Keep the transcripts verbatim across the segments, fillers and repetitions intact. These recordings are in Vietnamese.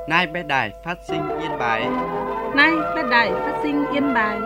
Nay bé đài phát sinh Yên Bái. Nay bé đài phát sinh Yên Bái.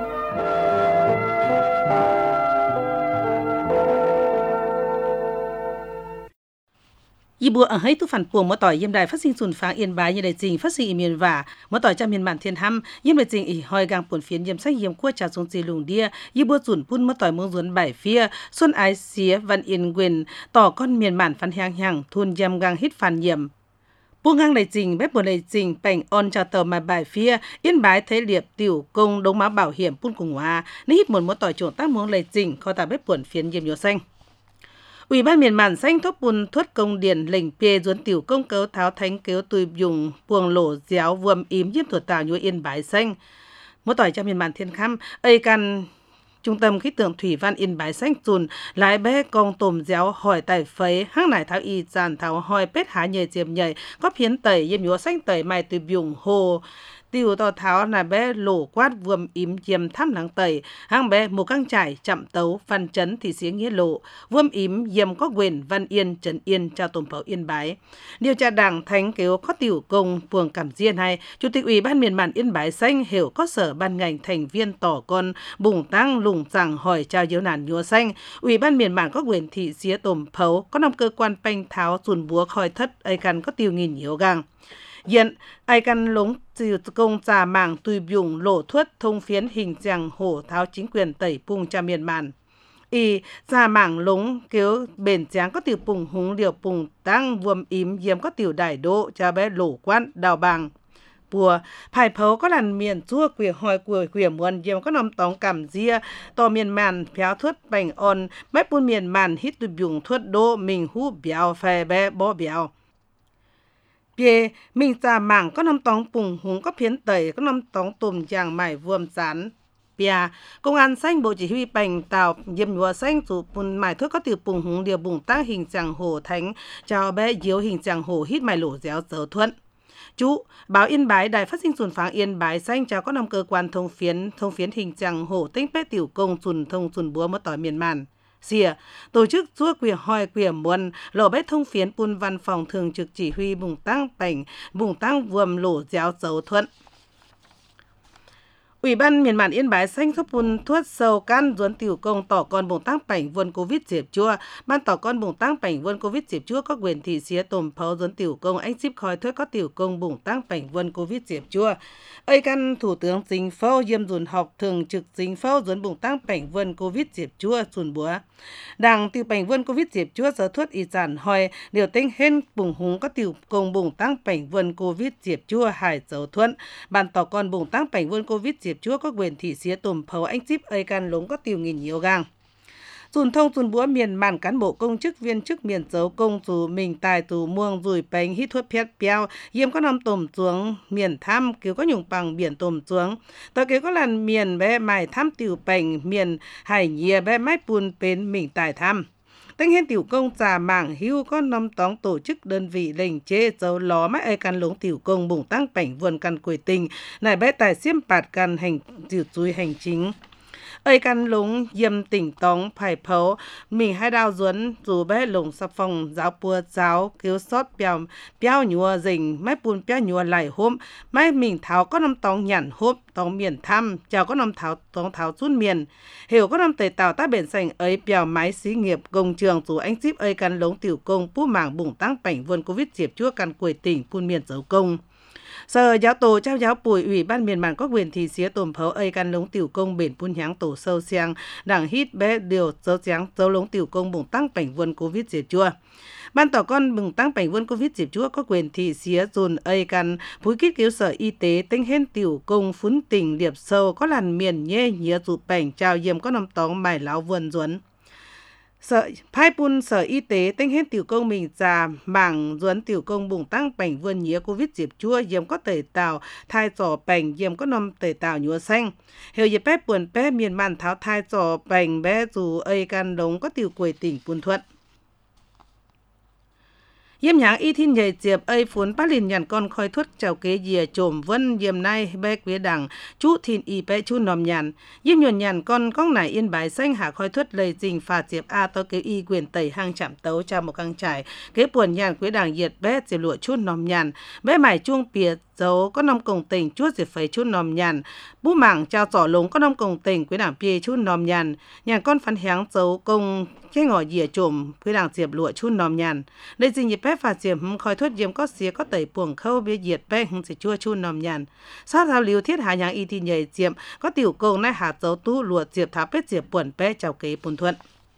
Yi bùa ở hay tu phản buồng mỗi tỏi yếm đài phát sinh sùn pháng Yên Bái như đại trình phát sinh y miền vả mỗi tỏi trong miền bản thiên hăm yếm đại trình ỉ hoi gang buồn phiến yếm sách yếm qua trà xuống xì lùng đia yi bùa sùn pun mỗi tỏi mông duốn bảy phía xuân ái xía văn yên quyền tỏ con miền bản phản hàng hàng thun yếm gang hít phản yếm buông ngang đại trình bếp buồn đại trình bành on chào tờ mà bài phía Yên Bái thế liệp tiểu công đống máu bảo hiểm pun cùng hòa ní hít một mỗi tỏi trộn tác muông đại trình kho tà bếp buồn phiến yếm nhô xanh. Ủy ban miền bản xanh thốt bùn thuất công điển lệnh pê duốn tiểu công cấu tháo thánh kéo tùy dùng buồng lỗ déo vuông ím nhiếp thuật tào nhúa Yên Bái xanh. Mỗi tỏi trong miền bản thiên khăm, ây căn trung tâm khí tượng thủy văn Yên Bái xanh dùn lái bé con tôm déo hỏi tài phấy hang nải tháo y giàn tháo hỏi pết há nhầy diệm nhầy có phiến tẩy yếm nhúa xanh tẩy mày tùy dùng hồ tiêu to tháo là bé lỗ quát vuông ím diêm thăm nắng tẩy hang bé một căng trải chậm tấu văn chấn thì xía nghĩa lộ vuông ím diêm có quyền văn yên trấn yên trao tôm pháo Yên Bái điều tra đảng thánh kéo có tiểu công phường Cảm Diên hay chủ tịch ủy ban miền bản Yên Bái xanh hiểu có sở ban ngành thành viên tỏ con bùng tăng lùng rằng hỏi trao diếu nàn nhúa xanh ủy ban miền bản có quyền thị xía tôm pháo có năm cơ quan banh tháo dùn búa khoi thất ấy căn có tiêu nghìn nhiều gang hiện ai căn lống từ công trà mảng tùy dùng lỗ thuất thông phiến hình dạng hổ tháo chính quyền tẩy pung cha miền bản y trà mảng lống kéo bền tráng có tiểu pung húng liều pung tăng vuông ím diêm có tiểu đại độ cha bé lỗ quan đào bàng bùa phải phấu có làn miền chua quỷ hỏi của quỷ muôn diêm có nằm tóng cảm ria to miền màn phéo thuất bành on mép buôn miền màn hít tùy dùng thuất đô mình hú béo phè bé bó béo bia mình trà mảng có năm tóng pùng húng có phiến tẩy có năm tóng tùm chàng mải vuông sán bia công an xanh bộ chỉ huy bành tàu yếm nhúa xanh chủ pun mải thuốc có từ pùng húng điều bùng tác hình chàng hồ thánh chào bé diếu hình chàng hồ hít mải lỗ déo dấu thuận chú báo Yên Bái đài phát sinh sùn pháng Yên Bái xanh chào có năm cơ quan thông phiến thông phiến hình chàng hồ tinh bé tiểu công sùn thông sùn búa mất tỏi miền màn xìa tổ chức chúa quyền hoi quyền muôn lộ bét thông phiến pun văn phòng thường trực chỉ huy bùng tăng bành bùng tăng vuông lỗ déo dấu thuận Ủy ban miền bản Yên Bái xanh thốt pun thuất sâu can duốn tiểu công tỏ con bùng tăng bành vuông covid diệp chua ban tỏ con bùng tăng bành vuông covid diệp chua có quyền thị xía tôm pháo duốn tiểu công anh ship khói thuất có tiểu công bùng tăng bành vuông covid diệp chua ây căn thủ tướng chính phủ yếm dùn học thường trực chính phủ duốn bùng tăng bành vuông covid diệp chua sùn búa đảng tiểu bành vuông covid diệp chua giờ thuất y giản hỏi điều tinh hên bùng húng có tiểu công bùng tăng bành vuông covid diệp chua hải dấu thuận ban tỏ con bùng tăng bành vuông covid diệp chúa có quyền thị xía tùm phấu anh ship ây can lống có tiêu nghìn nhiều gang dùn thông dùn búa miền màn cán bộ công chức viên chức miền dấu công dù mình tài tù muông rùi bánh hít thuốc phét béo yếm có năm tùm xuống miền tham cứu có nhung bằng biển tùm xuống tờ kế có làn miền bé mài tham tiểu bành miền hải nhìa bé mái bùn bên mình tài tham Tinh hên tiểu công trà mảng hưu có năm tóng tổ chức đơn vị lệnh chế dấu ló mãi ai căn lống tiểu công bùng tăng bảnh vườn căn quỷ tình này bé tài xiêm bạt căn hành tiểu chui hành chính ơi căn lống yếm tỉnh tóng phải phấu mình hai đào duấn dù bé lồng sập phòng giáo bùa giáo cứu sót bèo béo nhùa rình mái bùn béo nhùa lại hôm mái mình tháo có năm tóng nhản hốp tóng miền thăm chào có năm tháo tóng tháo rút miền hiểu có năm tề tàu ta bền sành ấy bèo máy xí nghiệp công trường dù anh ship ơi căn lống tiểu công bút mảng bùng tăng bảnh vườn covid diệp chúa căn quỷ tỉnh phun miền dấu công Sở giáo tổ trao giáo bùi ủy ban miền bản có quyền thị xía tùm phấu ây căn lống tiểu công bền phun nháng tổ sâu xiang đảng hít bé điều dấu xiang dấu lống tiểu công bùng tăng bảnh vườn covid diệp chua ban tỏ con bùng tăng bảnh vườn covid diệp chua có quyền thị xía dùn ây căn phúi kít cứu sở y tế tinh hên tiểu công phún tỉnh liệp sâu có làn miền nhê nhía dụt bảnh trao yếm có năm tóng mải láo vườn duấn Sở phai pun sở y tế tinh hết tiểu công mình già mảng duấn tiểu công bùng tăng bảnh vườn nhía covid diệp chua yếm có tẩy tàu thai trò bảnh yếm có năm tẩy tàu nhúa xanh hiểu dịp bé buồn bé miền màn tháo thai trò bảnh bé dù ây can đống có tiểu quầy tỉnh buồn thuận Yếm nháng y thiên nhầy diệp ây phốn bát lìn nhàn con khói thuất chào kế dìa trồm vân yếm nay bé quế đằng chú thiên y bé chú nòm nhàn yếm nhuần nhàn con con nải Yên Bái xanh hạ khói thuất lầy dình phà diệp a to kế y quyền tẩy hang chạm tấu chào một căng trải kế buồn nhàn quế đằng diệt bé diệp lụa chút nòm nhàn bé mải chuông bìa dấu có nông công tình chúa diệt phẩy chút nòm nhàn bú mảng trao trỏ lống có nông công tình quý đảng bia chút nòm nhàn nhàn con phán háng dấu công cái ngõ dìa trộm quý đảng diệp lụa chút nòm nhàn đây gì nhịp bé phạt diệp khói thuốc diệm có xía có tẩy buồng khâu bia diệt bé hưng sẽ chua chút nòm nhàn sát thao liều thiết hạ nhàng y thì nhảy diệm có tiểu công nai hạt dấu tú lụa diệp tháo bết diệp buồn bé chào kế buồn thuận.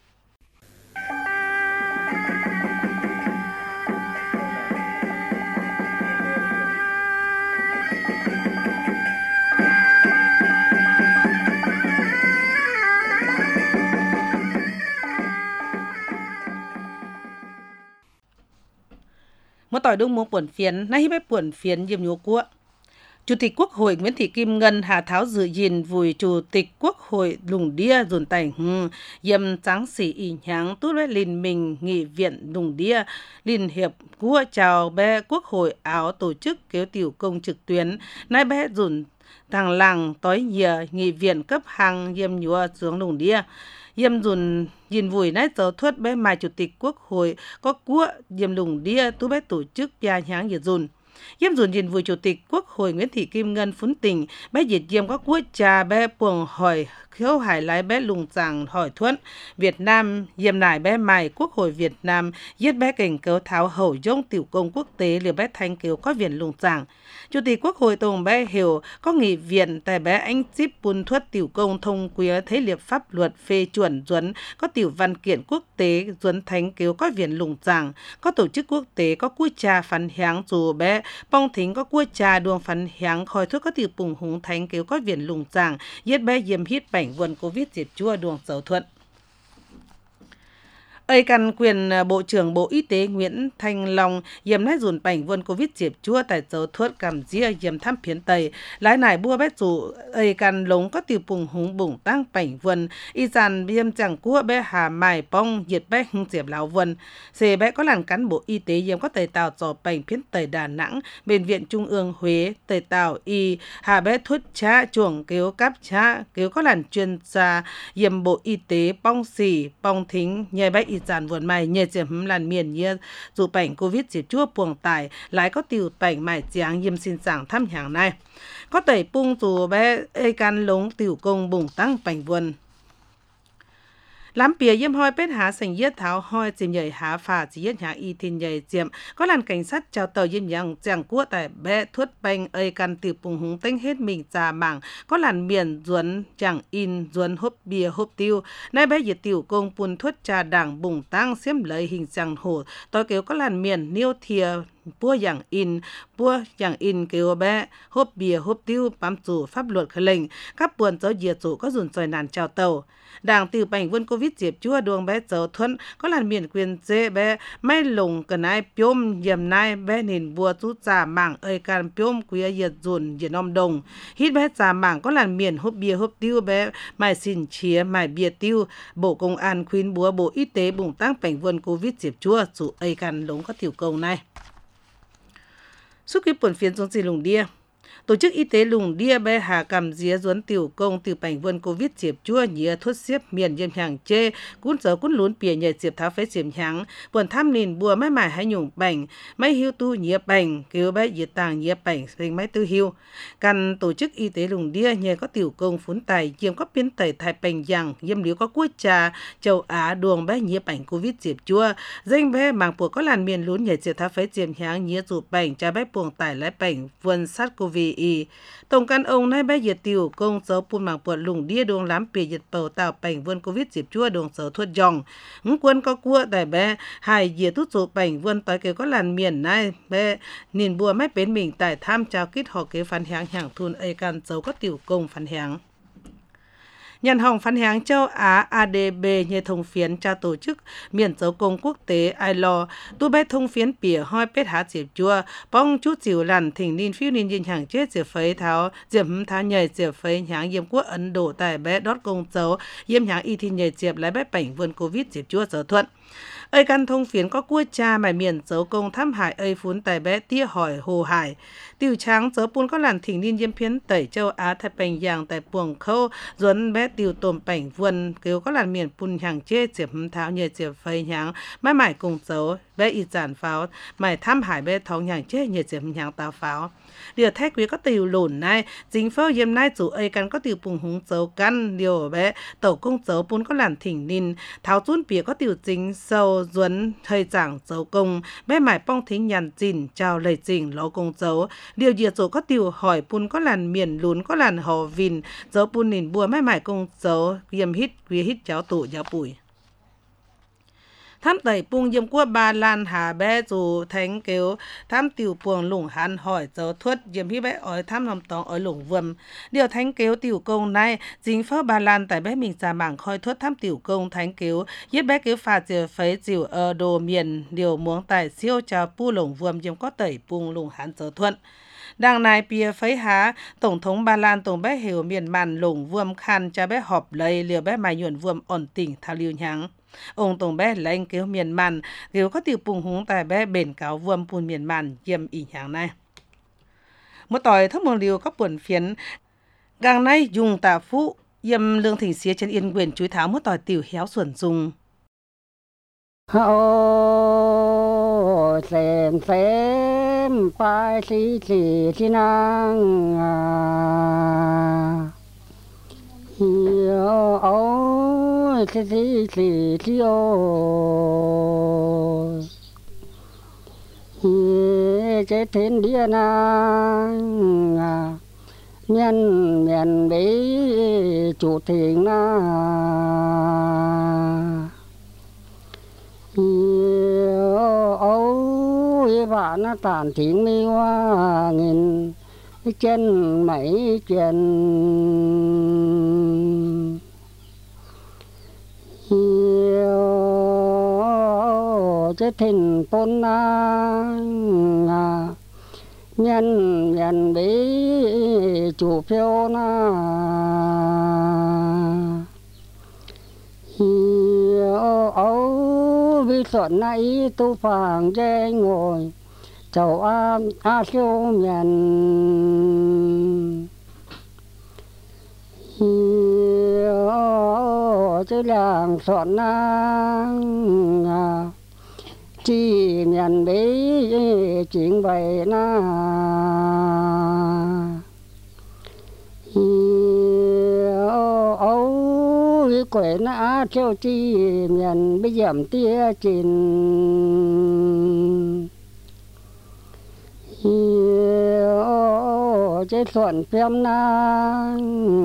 Một tỏi đông mua buồn phiến, nay bé buồn phiến diêm nhúa cua. Chủ tịch Quốc hội Nguyễn Thị Kim Ngân Hà Tháo dự gìn vùi Chủ tịch Quốc hội Lùng Đia dồn tành hưng yếm tráng sĩ ý nháng tốt bé linh mình nghị viện Lùng Đia liên hiệp cua chào bé Quốc hội áo tổ chức kéo tiểu công trực tuyến nay bé dồn thằng làng tối nhờ nghị viện cấp hàng yếm nhúa xuống Lùng Đia yếm dồn gìn vùi nãy giờ thuất bé mai Chủ tịch Quốc hội có cua yếm Lùng Đia tốt bé tổ chức bia nháng giờ dồn yếm dồn nhìn vui Chủ tịch Quốc hội Nguyễn Thị Kim Ngân phún tình bé diệt yếm có quốc trà bé buồng hỏi khiếu hải lái bé lùng giảng hỏi thuận Việt Nam yếm nải bé mài Quốc hội Việt Nam giết bé cảnh cấu tháo hậu dông tiểu công quốc tế liều bé thanh kiều có viện lùng giảng Chủ tịch Quốc hội tổng bé hiểu có nghị viện tại bé anh chip bùn thuất tiểu công thông quía thế liệp pháp luật phê chuẩn duấn có tiểu văn kiện quốc tế duấn thánh kiều có viện lùng giảng có tổ chức quốc tế có quốc trà phán háng dù bé bong thính có quốc trà đường phán háng khói thuốc có tiểu bùng húng thánh kiều có viện lùng giảng giết bé yếm hít bảnh vườn Covid diệt chua đường dấu thuận. Ây căn quyền Bộ trưởng Bộ Y tế Nguyễn Thanh Long yếm nái dùn bảnh vườn Covid diệt chua tại dấu thuận cảm dĩa yếm thăm phiến tây lái nải bua bé chủ Ây căn lống có tiểu bùng húng bùng tăng bảnh vườn y dàn yếm chẳng cua bé hà mài bong diệt bé hưng diệp lão vườn xề bé có làn cán Bộ Y tế yếm có tẩy tàu dò bảnh phiến tây Đà Nẵng Bệnh viện Trung ương Huế tẩy tàu y hà bé thuất cha chuồng kéo cáp cha kéo có làn chuyên gia yếm Bộ Y tế bong xỉ bong thính nhai bé y dàn vườn mày nhờ diệm làn miền như dù bảnh Covid diệt chua buồng tải lái có tiểu bảnh mải giáng yếm xin giảng thăm hàng này có tẩy pung dù bé ê can lống tiểu công bùng tăng bảnh vườn lắm bìa yếm hoi bết há sành yết tháo hoi chìm nhảy há phà chỉ yết há y thiên nhảy diệm có làn cảnh sát chào tàu yếm yang giang cua tại bé thuất banh ơi can tiểu bùng húng tênh hết mình già mảng có làn miền duấn chẳng in duấn hốp bìa hốp tiêu nay bé yết tiểu công pun thuất trà đảng bùng tăng xiêm lấy hình giang hổ tôi kêu có làn miền niêu thìa bua dạng in bua dạng in kêu bé hốp bìa hốp tiêu bám chủ pháp luật khởi lệnh các buồn dấu diệt chủ có dùn soi nàn chào tàu đảng tiểu bảnh vườn Covid diệp chua đường bé dấu thuận có làn miền quyền dê bé may lùng cần ai piôm yếm nai bé nền bua chút già mảng ơi can piôm quý yết dùn yết nom đồng hít bé già mảng có làn miền hốp bìa hốp tiêu bé mài xin chía mài bìa tiêu Bộ Công an khuyến búa Bộ Y tế bùng tăng bảnh vườn Covid diệp chua chủ ơi can lống có tiểu cầu này suốt kiếp buồn phiến xuống gì Lùng Đia Tổ chức Y tế Lùng Đia bé hà cầm día duấn tiểu công tiểu bảnh vườn Covid diệp chua nhía thuốc xiếp miền yếm hàng chê cún dấu cún lún bìa nhảy diệp tháo phế diệp háng buồn tham nìn bùa máy mải hay nhung bảnh máy hiu tu nhía bảnh kêu bé diệt tàng nhía bảnh thành máy tư hiu căn Tổ chức Y tế Lùng Đia nhờ có tiểu công phún tài yếm có biến tẩy thai bảnh giang yếm liếu có quốc trà châu Á đường bé nhía bảnh Covid diệp chua danh bé mảng buộc có làn miền lún nhảy diệp tháo phế diệp háng nhía dụ bảnh cha bé buồng tải lái bảnh vườn sát covid y tổng căn ông nay bé diệt tiểu công dấu pun mảng buộc Lùng Đia đường lắm bìa diệt bầu tạo bảnh vườn Covid diệp chua đường dấu thuất dòng ngũ quân có cua tại bé hai diệt tút dụ bảnh vườn tới kêu có làn miền nay bé nhìn bùa máy bến mình tại tham chào kít họ kế phán háng hàng thun ây can dấu có tiểu công phán háng Nhân hồng phán háng châu Á a đê bê như thông phiến trao tổ chức miền dấu công quốc tế i lờ o tu bé thông phiến bìa hoi bết há diệp chua bong chút chiều lằn thỉnh ninh phiêu ninh dinh hàng chết diệp phấy tháo diệp hâm thá nhảy diệp phấy háng yếm quốc Ấn Độ tại bé đót công dấu yếm háng y thi nhảy diệp lái bé bảnh vườn Covid diệp chua dấu thuận ơi căn thông phiến có cua cha mải miền dấu công thăm hải ơi phún tài bé tia hỏi hồ hải tiểu tráng dấu pun có làn thỉnh ninh yếm phiến tẩy châu Á thái bình giang tại buồng khâu duấn bé tiêu tôm bảnh vườn kêu có làn miền pun hàng chê chiệp tháo nhờ chiệp phơi nhang mai mải cùng dấu bé y giản pháo mải thăm hải bé thóng hàng chê nhờ chiệp nhang tao pháo điều thay quý có tiêu lùn này chính phơi yếm này chủ ấy căn có tiêu bùng húng dấu căn điều bé tổ công dấu pun có làn thỉnh nín tháo chun bìa có tiêu chính sâu duấn thời giảng dấu công bé mải bong thính nhàn chỉnh chào lời chỉnh lỗ công dấu điều diệt dấu có tiêu hỏi pun có làn miền lún có làn hò vìn dấu pun nín bùa mai mải công dấu yếm hít quý hít cháu tụ giáo bụi tham tẩy pung yếm qua ba lan hà bé dù thánh kêu tham tiểu puồng lủng hàn hỏi dấu thuất yếm hít bé ở tham lòng tòng ở lủng vườm điều thánh kêu tiểu công này chính phó ba lan tại bé mình ra mảng khoi thuất tham tiểu công thánh kêu yết bé kêu phà chiều phấy chiều ở đồ miền điều muốn tại siêu trà pu lủng vườm yếm có tẩy pung lủng hàn dấu thuận đằng này bìa phấy há tổng thống Ba Lan tổng bé hiểu miền màn lủng vuông khăn cho bé họp lấy liều bé mài nhuận vuông ổn tỉnh thao liêu nháng ông tổng bé lãnh kêu miền màn kêu có tiểu bùng húng tại bé bền cáo vuông pun miền màn yếm ý nháng này một tỏi thấp mường liều có buồn phiến gang này dùng tà phụ yếm lương thỉnh xía trên yên quyền chuối tháo một tỏi tiểu héo xuẩn dùng ô xem xem phải xí xí xí năng à hiểu ôi xí xí xí xí ôi hi chế thiên địa năng à miền miền bế chủ thỉnh na ôi bạn nó tàn tiếng mi hoa nghìn chân mấy chân hiểu chế thìn tôn na nhân nhân bế chủ phiêu na hiểu ấu vi soạn này tu phàng dê ngồi chầu a a siêu miền hiểu chứ làng soạn năng à chi miền bế chuyện bày na hiểu ấu quẩy na theo chi miền bây giảm tia chín hiểu chế thuận phim na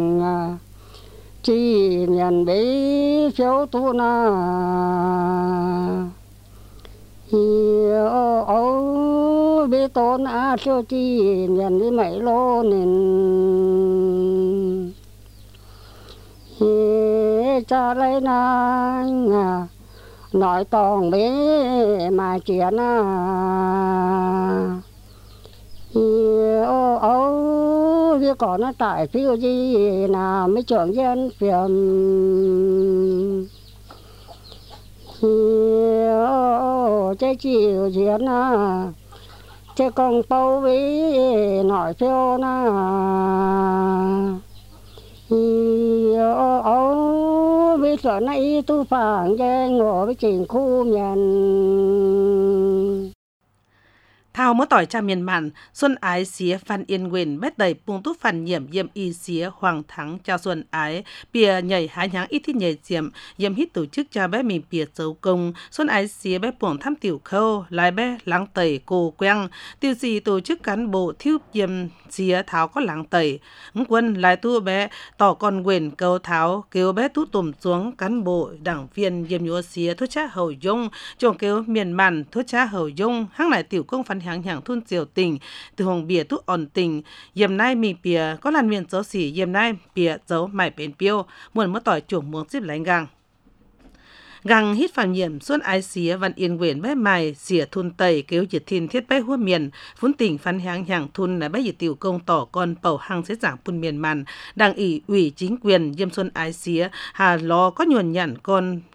chi miền bế phiếu tu na hiểu ấu bế tôn a theo chi miền bế mấy lô nên cha lấy na nói tòng bế mà chuyện na hiểu ấu vì còn nó tại phiêu gì nào mới trưởng dân phiền hiểu chế chịu chuyện na chế con tâu với nói phiêu na hiểu ấu vì sợ này tu phàng dê ngồi với trình khu miền thao mới tỏi cha miền màn xuân ái xía phan yên quyền bét đầy pung túc phản nhiễm yếm y xía hoàng thắng cha xuân ái bìa nhảy hái nháng ít thiết nhảy diệm yếm hít tổ chức cha bé mình bìa dấu công xuân ái xía bé buồng thăm tiểu khâu lái bé láng tẩy cô queng tiêu gì tổ chức cán bộ thiêu yếm xía tháo có láng tẩy ứng quân lái tu bé tỏ con quyền câu tháo kêu bé tu tùm xuống cán bộ đảng viên yếm nhúa xía thuốc cha hầu dung chồng kêu miền màn thuốc cha hầu dung hăng lại tiểu công phản hàng hàng thôn triều tình từ hồng bìa tu ổn tình yếm nay mình bìa có làn miền dấu xỉ yếm nay bìa dấu mải bền piêu muốn mất tỏi chuồng muốn xếp lánh gang găng hít phản nhiễm xuân ái xía văn yên quyển bé mài xỉa thun tây kêu nhiệt thiên thiết bé hua miền phun tỉnh phán hàng hàng thun là bé nhiệt tiểu công tỏ con bầu hăng sẽ giảng phun miền màn đảng ủy ủy chính quyền yêm xuân ái xía hà lo có nhuần nhặn con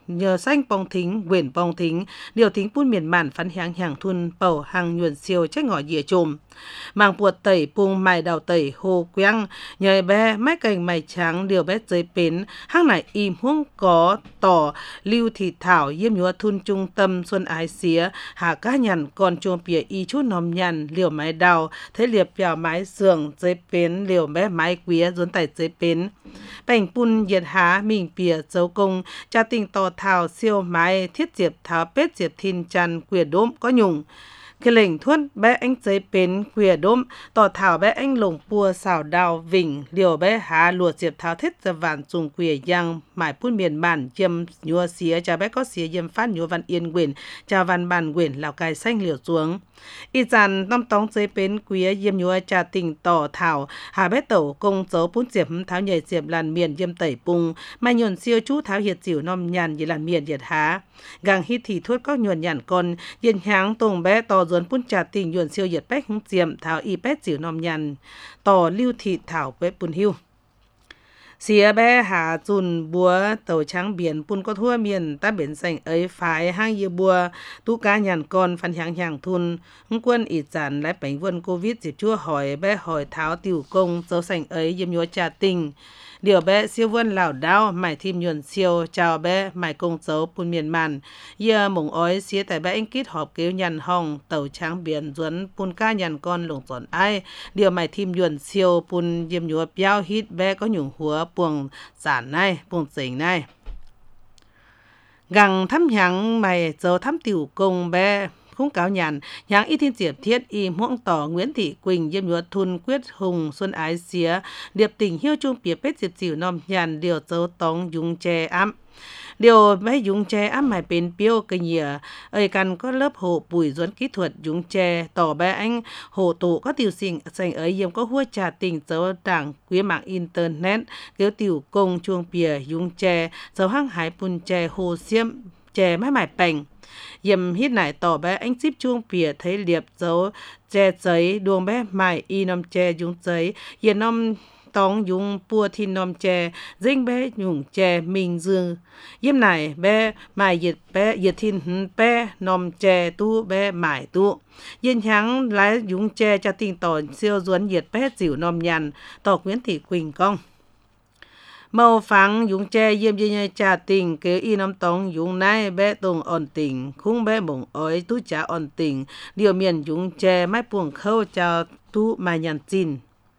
nhờ xanh bong thính quyển bong thính điều thính phun miền màn phán hàng hàng thun bầu hàng nhuần siêu trách ngõ dìa trùm màng buột tẩy pung mài đào tẩy hồ quang nhờ bé mái cành mày trắng điều bé dưới bến hang này im huống có tỏ lưu thị thảo yếm nhúa thun trung tâm xuân ái xía hà cá nhằn còn chuông bìa y chút nòm nhằn liều mái đào thế liệp vào mái giường dưới bến liều bé mái quía dốn tẩy dưới bến bành pun nhiệt há mình bìa dấu công cha tình tỏ thảo siêu mái thiết diệp tháo pết diệp thiên chăn quìa đốm có nhung cái lệnh thuốc bé anh giấy bến quìa đốm tỏ thảo bé anh lồng pua xào đào vỉnh liều bé há lùa diệp tháo thiết ra vạn dùng quìa giang mải phun miền bản chiêm nhua xía cha bé có xía yếm phát nhua văn yên quyển cha văn bản quyển lào cai xanh liều xuống y dàn năm tóng giấy bến quía yếm nhua cha tình tỏ thảo hà bé tẩu công dấu phun diệp tháo nhảy diệp làn miền yếm tẩy pung mai nhuần siêu chú tháo hiệt dịu nom nhàn như làn miền hiệt há gang hít thì thuốc có nhuần nhàn con yên háng tùng bé tỏ dồn phun trà tình nhuần siêu nhiệt bách hung diệm tháo y bét dịu nom nhàn tỏ lưu thị thảo bé bùn hưu xía bé hà chùn búa tàu trắng biển pun có thua miền ta biển xanh ấy phải hang dìa bùa tú cá nhàn con phản hàng hàng thun hung quân ít giản lại bánh vân covid dịp chua hỏi bé hỏi tháo tiểu công dấu xanh ấy yếm nhúa trà tình điều bé siêu vân lảo đao mải thim nhuần siêu chào bé mải công dấu pun miền màn giờ mộng ói xía tại bé anh kít họp kêu nhàn hong tàu trắng biển duấn pun cá nhàn con lồng giòn ai điều mải thim nhuần siêu pun yếm nhúa piao hít bé có nhung húa buồng giản này buồng dình này gằng thăm hàng mày dấu thăm tiểu công bé khung cáo nhàn nháng y thiên diệp thiết y muỗng tỏ Nguyễn Thị Quỳnh yếm nhúa thun quyết hùng xuân ái xía điệp tình hiêu trung bìa bết diệp dịu nom nhàn điều dấu tóng dùng che ám điều mấy dùng che ám mài bên piêu cây nhìa ơi căn có lớp hộ bùi duấn kỹ thuật dùng che tỏ bé anh hộ tụ có tiểu sinh dành ấy yếm có hua trà tình dấu đảng quý mạng internet kéo tiểu công chuông bìa dùng che dấu hăng hải pun che hồ xiêm che mái mải bành yếm hít nải tỏ bé anh ship chuông bìa thấy liệp dấu che giấy đuông bé mải y nom che dùng giấy yếm nom tóng dùng pua thiên nom che dinh bé nhung che mình dương yếm nải bé mải nhiệt bé nhiệt thiên bé nom che tu bé mải tu yên háng lái dùng che cha tình tỏ siêu duấn nhiệt bé dịu nom nhàn tỏ Nguyễn Thị Quỳnh công màu phẳng dùng che yếm yếm trà tình kế y năm tông dùng nai bé tùng ổn tình khung bé mộng ói tú trà ổn tình điều miền dùng che mái buồng khâu chào tú mai nhàn chín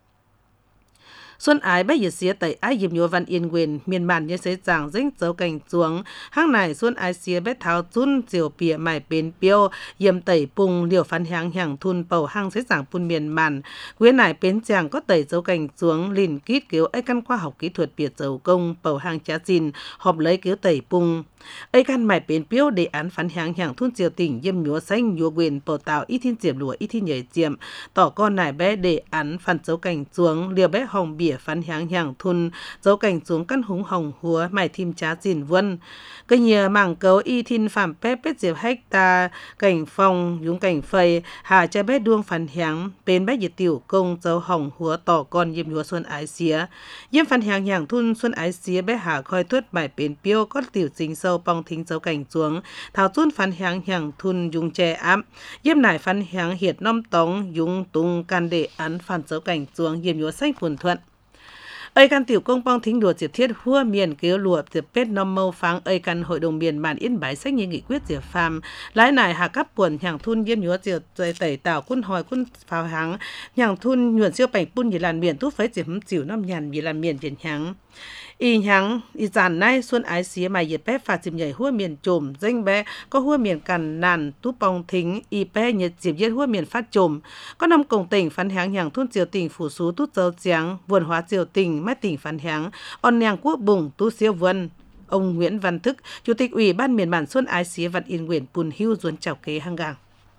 xuân ái bé nhiệt xía tẩy ái yếm nhúa văn yên quyền miền bản như sẽ giảng dính dấu cảnh xuống hang này xuân ái xía bé tháo chun diều bìa mải bên piêu yếm tẩy pung liều phán hàng hàng thun bầu hang sẽ giảng pun miền bản quyến này bên chàng có tẩy dấu cảnh xuống lìn kít kiểu ấy căn khoa học kỹ thuật biệt dấu công bầu hang trá xin họp lấy kiểu tẩy pung ấy căn mải bên piêu đề án phán hàng hàng thun diều tỉnh yếm nhúa xanh nhúa quyền bầu tạo ít thiên diệm lúa ít thiên nhảy diệm tỏ con này bé đề án phán dấu cảnh xuống liều bé hồng bìa phán hàng hàng thun dấu cảnh xuống căn húng hồng húa mải thim trá dìn vân cây nhìa mảng cấu y thiên phạm pép bết diệp hecta cảnh phong dùng cảnh phầy hà cha bé đuông phán hàng bên bé nhiệt tiểu công dấu hồng húa tỏ con yếm nhúa xuân ái xía yếm phán hàng hàng thun xuân ái xía bé hà khoi tuất mải bên piêu có tiểu sinh sâu bong thính dấu cảnh xuống thảo chun phán hàng hàng thun dùng che ám yếm nải phán hàng hiệt nom tống dùng tung can đệ án phán dấu cảnh xuống yếm nhúa xanh phùn thuận ơi căn tiểu công bong thính đùa diệp thiết hua miền kêu lụa diệp pết nom mâu pháng ơi căn hội đồng miền bản yên bái sách như nghị quyết diệp phàm lái nải hạ cấp buồn hàng thun yếm nhúa diệp tẩy tẩy tảo quân hồi quân pháo háng hàng thun nhuận siêu bảnh pun như làn miền tú phấy diệp chịu nom nhàn như làn miền diệp háng y háng y giản nay xuân ái xía mày nhiệt bé phạt diệp nhảy hua miền trùm danh bé có hua miền cằn nàn tú bong thính y bé nhiệt diệp nhiệt hua miền phát trùm có năm cổng tỉnh phán háng hàng thun diều tỉnh phủ sú tú dấu giáng vườn hóa diều tỉnh mát tỉnh phán háng on nhàng quốc bùng tú siêu vân ông Nguyễn Văn Thức chủ tịch ủy ban miền bản xuân ái xía văn yên nguyện bùn hưu duấn chào kế hang gang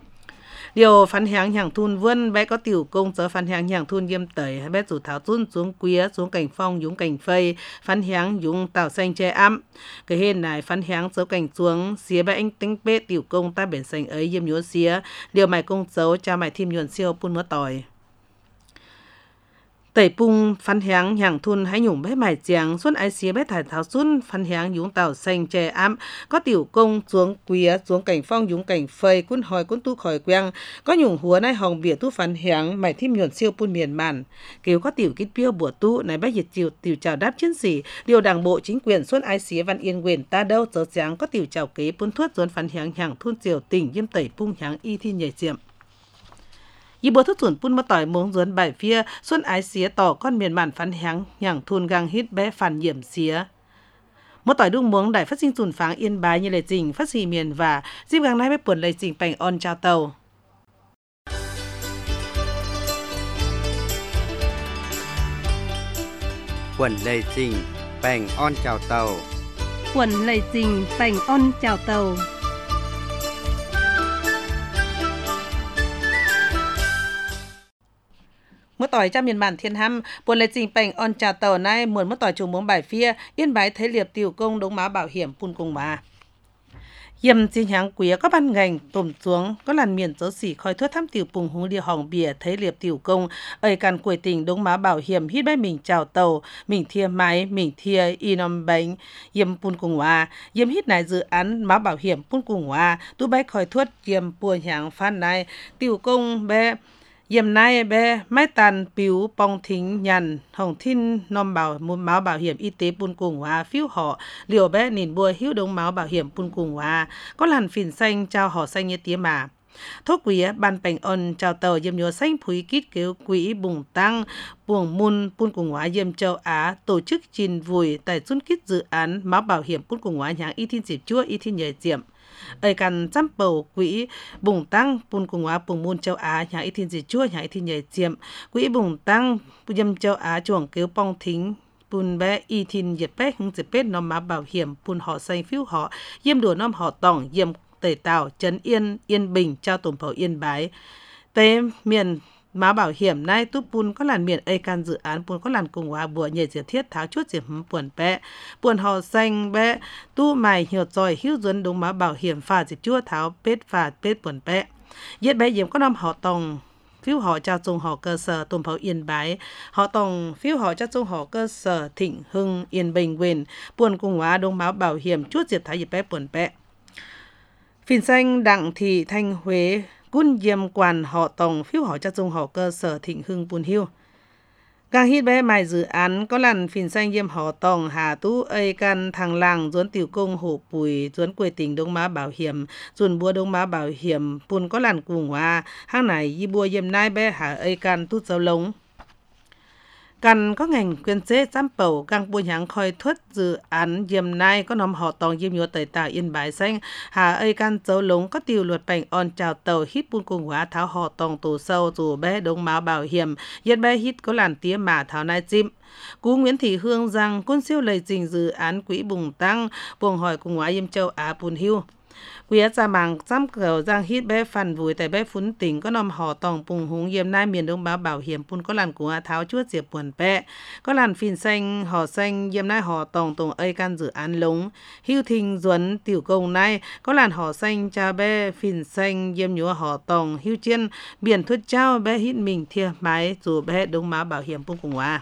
điều phán hàng hàng thun vươn bé có tiểu công giờ phán hàng hàng thun yếm tẩy bé rủ tháo chun xuống quía xuống cảnh phong dùng cảnh phây phán hàng dùng tảo xanh che ám cái hên này phán hàng dấu cảnh xuống xía bé anh tính bê tiểu công ta biển xanh ấy yếm nhúa xía điều mày công dấu cha mày thêm nhuận siêu pun mỡ tỏi tẩy pung phán háng hàng thun hãy nhủng bé mải chàng xuân ái xía bé thải tháo xuân phán háng nhúng tàu xanh chè ám có tiểu công xuống quía xuống cảnh phong nhúng cảnh phơi quân hỏi quân tu khỏi quang có nhủng húa nai hồng bìa tu phán háng mải thim nhuận siêu pun miền màn kêu có tiểu kít piêu bùa tu này bé nhiệt chiều tiểu chào đáp chiến sĩ điều đảng bộ chính quyền xuân ái xía văn yên quyền ta đâu chớ sáng có tiểu chào kế pun thuất xuân phán háng hàng thun triều tỉnh yêm tẩy pung háng y thi nhảy diệm y bố thất chuẩn pun mà tỏi muống duấn bài phía xuân ái xía tỏ con miền màn phán háng nhàng thun gang hít bé phản nhiễm xía một tỏi đung muống đại phát sinh chuẩn pháng Yên Bái như lệ trình phát sinh miền và dịp gang nay bé buồn lệ trình bành on trao tàu quần lệ trình bành on chào tàu quần lệ trình bành on chào tàu มื่อต่อยจ้าเมียนมันเทียนห้ำปนเลยจริงแปลงออนจ่าเต่าในเหมือนเมื่อต่อยจูงมงบ่ายเฟียเอี้ยนใบเทเหลียบติวกงดงหมาบ่าวเหี่ยมปุ่นกงมาเยี่ยมจีหางเกวียก็บันไงตุ่มจวงก็ลันเมียนเจ้าสี่คอยทั่วทำติวปุงหงเดียวห้องเบียเทเหลียบติวกงเอ่ยการกวยติ่งดงหมาบ่าวเหี่ยมฮิตใบหมิงเจ้าเต่าหมิงเทียไม้หมิงเทียอีนอมแบงเยี่ยมปุ่นกงว่าเยี่ยมฮิตนายdự ánหมาบ่าวเหี่ยมปุ่นกงว่าตู้ใบคอยทั่วเยี่ยมปัวหางฟันนายติวกงแบเยี่ยมนายแบไม้ตันปิวปองทิ้งยันห้องทิ้นนอมเบามุมเมาบ่าวเหี่ยมอีเตปุนกุงว่าฟิวห่อเหลียวแบหนินบัวหิ้วดงเมาบ่าวเหี่ยมปุนกุงว่าก็หลั่นฝิ่นแซงเจ้าห่อแซงเยเตียมาทกเวียบันแปงออนเจ้าเต่าเยี่ยมโยแซงผุยกิดเกลกุยบุงตั้งป่วงมุนปุนกุงว่าเยี่ยมเจ้าอาtổ chứcจินวุยแต่จุนคิดdự ánเมาบ่าวเหี่ยมปุนกุงว่าอย่างอีทินสิบชั่วอีทินใหญ่เจียมเอ่ยกันจำเป่ากุยบุงตั้งปุนกุงว่าปุงมูลเจ้าอาอย่างอีทินสิชั่วอย่างอีทินใหญ่เจียมกุยบุงตั้งปุยมเจ้าอาจ่วงเกลปองทิ้งปุนแบอีทินเหยียดแป้หึงเจ็บเป็ดนอมมาบ่าวเหี่ยมปุนห่อใส่ฟิวห่อเยี่ยมดัวน้อมห่อต่องเยี่ยมเตยเต่าเจินเอียนเอียนบิงเจ้าตุ่มเผาเอียนใบเต็มเมียนมาbảo hiểm nay tu pun có làn miền ây can dự án pun có làn cùng hòa bùa nhảy diệt thiết tháo chuốt diệt hấm buồn bé buồn họ xanh bé tu mày hiểu rồi hiếu duấn đúng má bảo hiểm phà diệt chua tháo pết phà pết buồn bé giết bé diệm có năm họ tòng phiếu họ trao trung họ cơ sở tôm pháo Yên Bái họ tòng phiếu họ trao trung họ cơ sở Thịnh Hưng Yên Bình Quyền buồn cùng hòa đúng má bảo hiểm chuốt diệt thái diệt bé buồn bé phìn xanh Đặng Thị Thanh Huế quân diêm quan họ tòng phiếu họ cho dung họ cơ sở Thịnh Hưng Bùn Hiêu gang hít bé mài dự án có lần phìn xanh diêm họ tòng hà tú ây can thằng làng duốn tiểu công hổ bùi duốn quê tỉnh đông má bảo hiểm duốn bua đông má bảo hiểm bùn có lần cùng hòa hang này y bua diêm nai bé hà ây can tút dấu lốngกันก็แง่งเกวนเซ่จ้ำเป่ากังปุยหยังคอยทวดdự ánเยี่ยมนายก็นำหอตองเยี่ยมยัวเตยตาอินบายแซงหาเอ้ยกันเจ้าหลงก็ติวหลวดแป่งออนเจ้าเต่าฮิตปุนกุงหวาเท้าหอตองตูเศร้าจู่แบ้ดงมาบ่าวเหี่ยมเย็ดแบ้ฮิตก็หลานเตี้ยหมาเท้านายจิ้มกูNguyễn Thị Hương rằng quân siêu lời trình dự án quỹ bùng tăng buồng hỏi cùng hóa yêm châu Á Bùn Hiêu quý gia mạng trăm cầu giang hít bé phản vùi tại bé phún tỉnh có nằm họ tòng bùng húng yêm nai miền đông báo bảo hiểm pun có làn của tháo chuốt diệp buồn bé có làn phìn xanh họ xanh yêm nai họ tòng tùng ây can dự án lống hưu thình duấn tiểu công nai có làn họ xanh cha bé phìn xanh yêm nhúa họ tòng hưu chiên biển thuyết trao bé hít mình thia mái dù bé đông báo bảo hiểm pun cùng hòa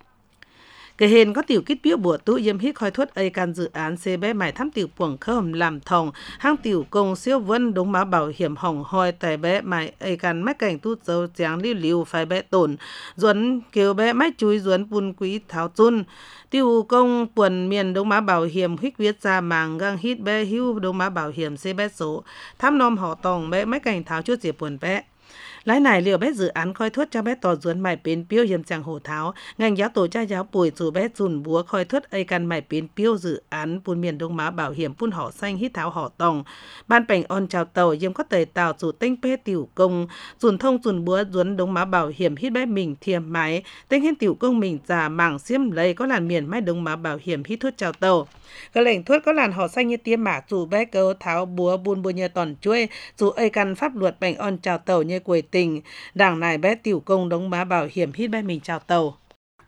cái hên có tiểu kít biểu bùa tụ yếm hít khói thuất ây can dự án xe bé mải thăm tiểu puồng khơm làm thòng hang tiểu công siêu vân đúng má bảo hiểm hỏng hoi tại bé mải ây can mách cảnh tu dấu tráng liu liu phải bé tổn duấn kêu bé mách chuối duấn pun quý tháo chun tiểu công puồn miền đúng má bảo hiểm hích viết ra màng gang hít bé hưu đúng má bảo hiểm xe bé số thăm nom họ tòng bé mách cảnh tháo chút diệp puồn bé lái này liều bé dự án khoi thuất cho bé tỏ duốn mải pến piêu hiểm chẳng hổ tháo ngành giáo tổ cha giáo bùi dù bé dùn búa khoi thuất ây căn mải pến piêu dự án pun miền đông má bảo hiểm pun họ xanh hít tháo họ tòng ban bành on chào tàu yếm có tề tàu dù tinh bé tiểu công dùn thông dùn búa duốn đông má bảo hiểm hít bé mình thiềm máy tinh hiên tiểu công mình già mảng xiêm lấy có làn miền mai đông má bảo hiểm hít thuất chào tàu cái lệnh thuất có làn họ xanh như tiêm mã dù bé cơ tháo búa bùn bùa nhờ tòn chuối dù ây căn pháp luật bành on chào tàu như quầy tình đảng này bé tiểu công đóng má bảo hiểm hít bé mình chào tàu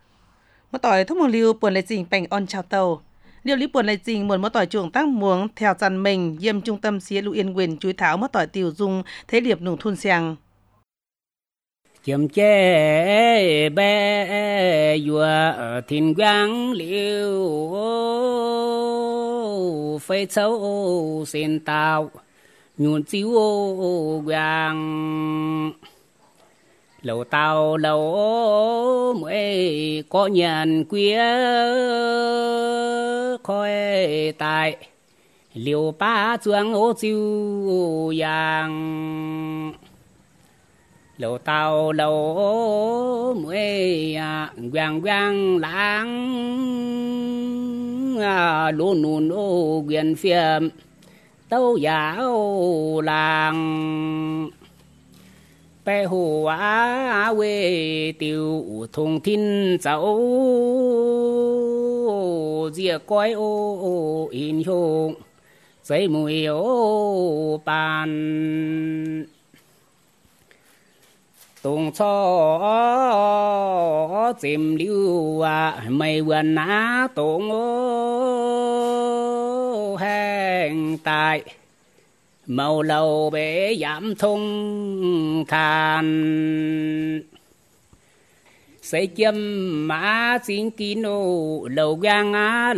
một tỏi thúc một liu buồn lấy trình bành on chào tàu liu lý buồn lấy trình muốn một tỏi chuồng tác muống theo dàn mình yêm trung tâm xía lũ yên quyền chuối tháo một tỏi tiểu dung thế liệp nùng thun xiang chấm chế bé vừa thiên quang liêu phê châu xin tao nhuận chiếu vàng lâu tao lâu mới có nhận quý khói tại liều ba chuang ô chiếu vàng lâu tao lâu mới vàng vàng lãng lũ nùn ô quyền phiêm tâu giáo làng bé hồ á quê tiêu thùng thiên cháu dìa coi ô in hùng giấy mùi ô bàn tung cho chìm lưu à mây vườn á tung ô hẹn tại màu lầu bể giảm thung than xây châm má chính kín ô lầu gang á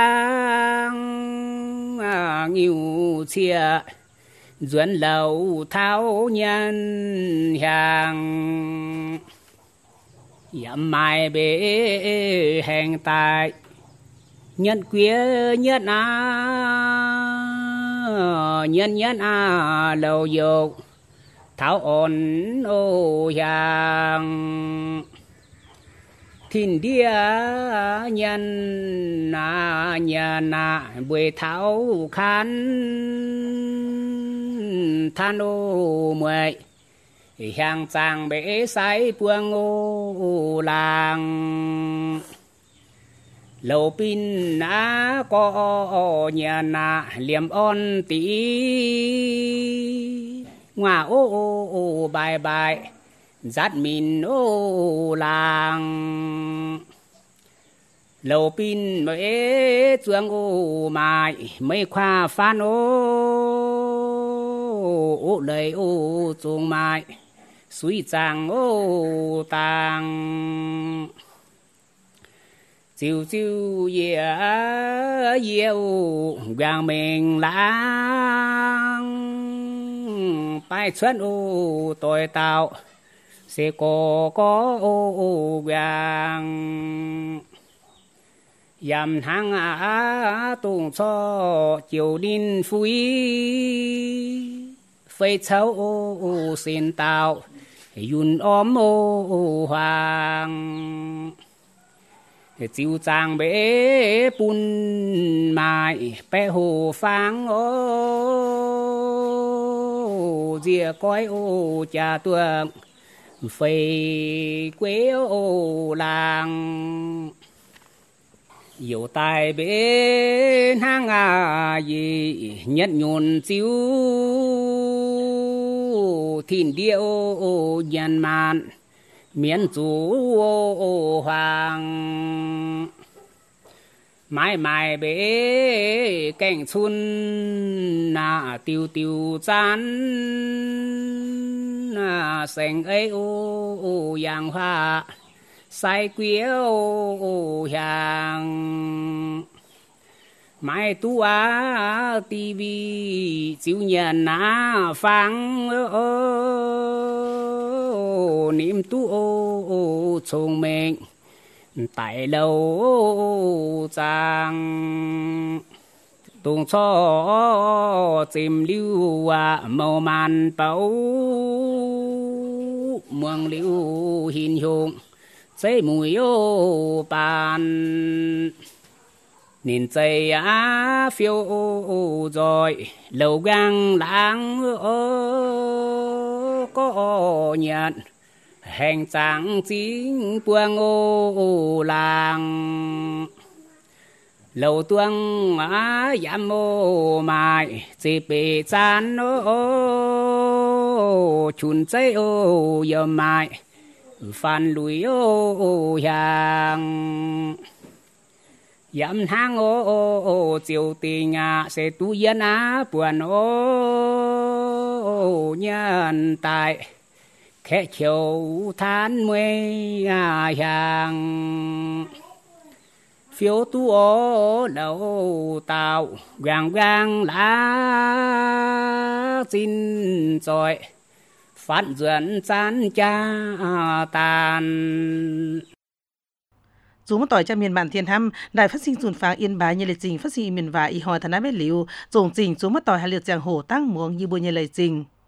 láng à, nghiêu chia duyên lầu tháo nhân hàng dặm mai bể hẹn tại nhân quía nhất á nhân nhân á lầu dục tháo ổn ô hàng thiên địa nhân à nhân à buổi tháo khăn than ô mười hàng chàng bể sái buông ô làng lầu pin á có nhà nà liềm on tí ngoà ô ô ô bài bài dắt min ô làng lầu pin mới chuông ô mài mấy khoa phan ô ô lời ô chuông mài suy chàng ô tàng chiều chiều yeah yeah vàng mình lãng bài xuân ô tôi tạo sẽ có có ô vàng dầm hàng á tung cho chiều đinh phui phê cháu ô xin tạo yun ôm ô hoàng chiều chàng bể bún mài bé hồ phang ô dìa coi ô cha tuồng phê quế ô làng dầu tài bên hang à gì nhất nhồn chiếu thìn điệu nhân mạn miễn chủ hoàng mãi mãi bế cảnh xuân na tiêu tiêu chán na xanh ấy ô giang hoa sai quía ô hàng mai tu á tivi chiếu nhận na phang ô niệm tu ô trùng mình tại lâu chàng tung cho chìm lưu à màu màn bầu muang lưu hình hùng giấy mùi ô bàn nhìn dây á phiêu rồi lầu gang lãng ô có nhận hành trang chính buông ô làng lầu tuông á giảm ô mài chỉ bị chán ô chun giấy ô yếm mài phan lùi ô hàng dám hang ô ô ô chiều tình à sẽ tu yên á buồn ô nhân tại khẽ chiều than mây hàng phiếu tu ố đầu tàu vàng vàng lá xin rồi phát duyên chán cha tàn dù mất tỏi cho miền bản thiên thăm đài phát sinh dùn pháng yên bái như lệ trình phát sinh miền và y hò thần áp liu dồn trình dù mất tỏi hai liệt giang hồ tăng muông như bùa như lệ trình